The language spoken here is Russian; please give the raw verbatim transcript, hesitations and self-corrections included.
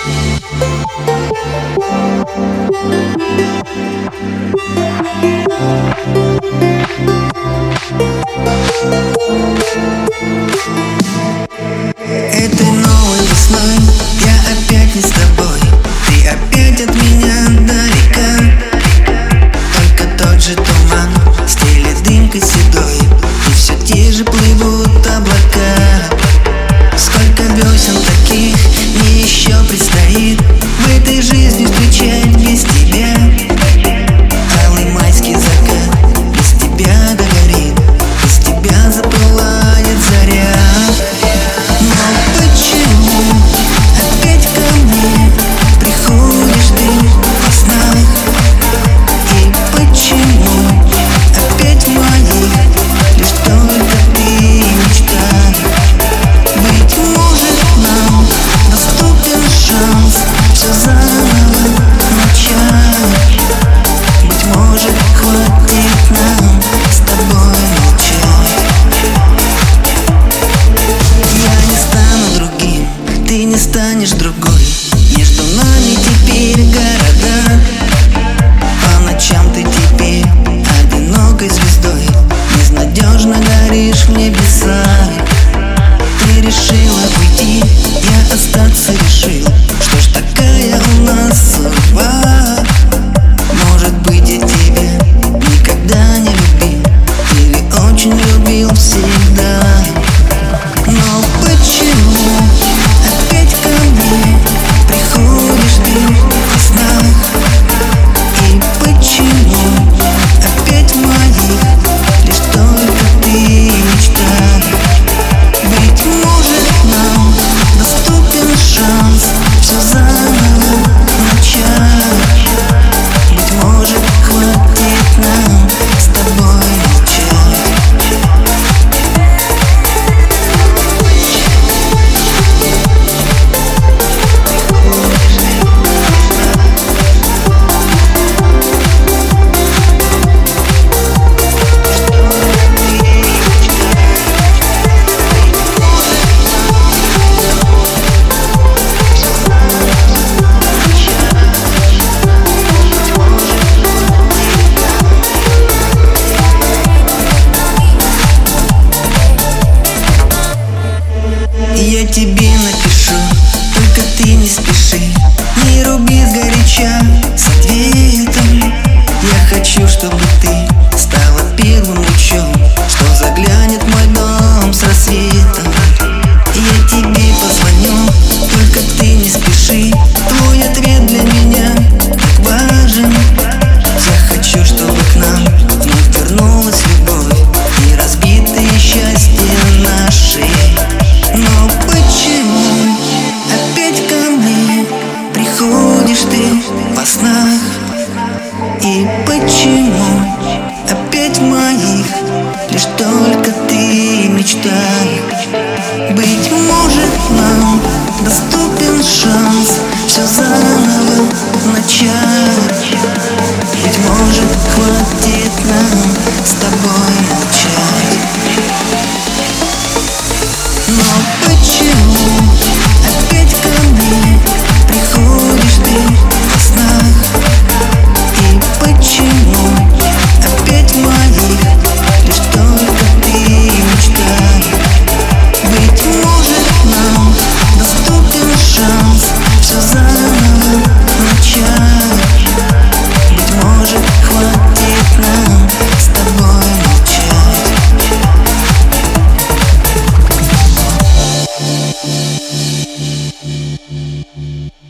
Этой новой весной я опять не с тобой. Ты опять от меня далека. Только тот же туман стелет дымкой седой, и все те же плывут облака. Сколько весен таких мне еще предстоит в этой жизни встречать без тебя. Алый майский закат без тебя догорит, без тебя запылает заря. Но почему опять ко мне приходишь ты во снах? И почему опять в моих лишь только ты мечтаешь? Быть может, нам доступен шанс все заново начать. Быть может, хватит нам с тобой молчать. Я не стану другим, ты не станешь другой. Между нами теперь города. По ночам ты теперь одинокой звездой безнадежно горишь в небесах. Ты решила уйти, я остаться решил. Что ж, такая у нас судьба. Может быть, я тебя никогда не любил, или очень любил всегда. Но почему опять ко мне приходишь ты во снах? И почему опять в моих лишь только ты мечтаешь? Быть может, нам доступен шанс все заново начать. Быть может, хватит нам с тобой молчать. Я тебе напишу, только ты не спеши, не руби сгоряча с ответом. Я хочу, чтобы ты стала первым лучом, что заглянет в мой дом с рассветом. Я тебе позвоню, только ты не спеши, твой ответ для меня так важен. Я хочу, чтобы к нам вновь вернулась любовь и разбитые счастья наши. Но почему опять ко мне приходишь ты во снах? И почему опять в моих лишь только ты мечтаешь? Быть может, нам доступен шанс все заново начать. Быть может, хватит нам с тобой молчать. Но почему опять ко мне приходишь ты во снах? И почему опять в моих лишь только ты мечтаешь? Быть может, нам доступен шанс все заново начать. Быть может, хватит нам с тобой молчать. Thank you.